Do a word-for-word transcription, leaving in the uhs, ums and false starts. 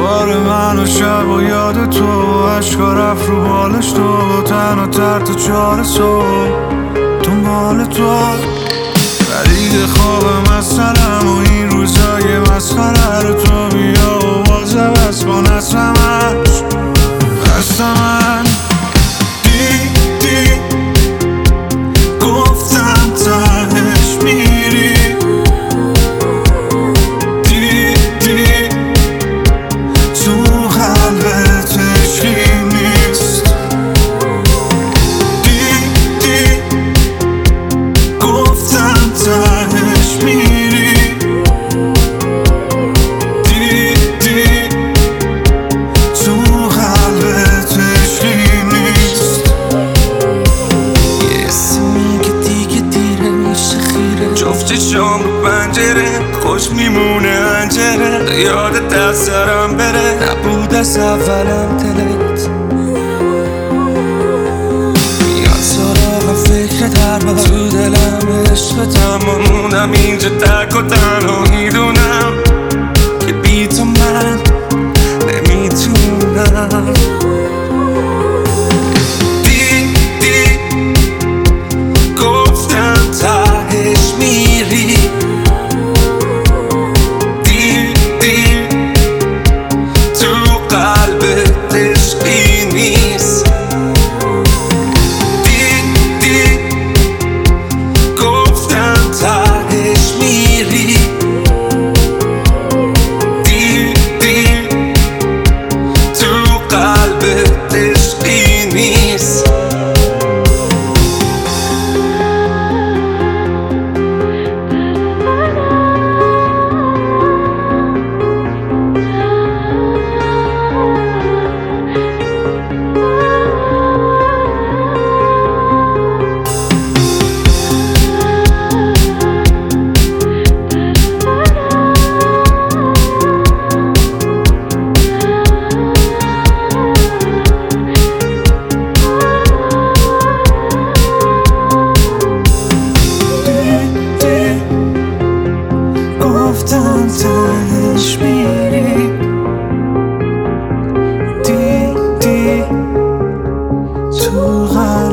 دوباره من و شب و یاد تو، عشقا رفت رو بالش تو، تنها تر تا چهار صبح دنبال تو. خرید خواب مسخرم و این روزای مسخره رو تو بیا و باز عوض کن از همش دست من. دی دی گفتم تهش میری، دی دی تو قلبت عشقی نیست، دی دی گفتم تهش میری، دی دی تو قلبت عشقی نیست. یه سی میگه دیگه دیره میشه خیره، جفت چشام رو پنجره خوش میمونه انجره، یادت از سرم بره نبود از اولم دلت میاد سراغم فکر دربار تو دلم عشقت، اما موندم اینجا تک و تنها میدونم که بی تو من نمیتونم. دی دی گفتم تهش میری، دی دی تو قلبت عشقی نیست، دی دی گفتم تهش میری، دی دی تو قلبت عشقی نیست. گفتم تهش میری، دی دی تو قلبت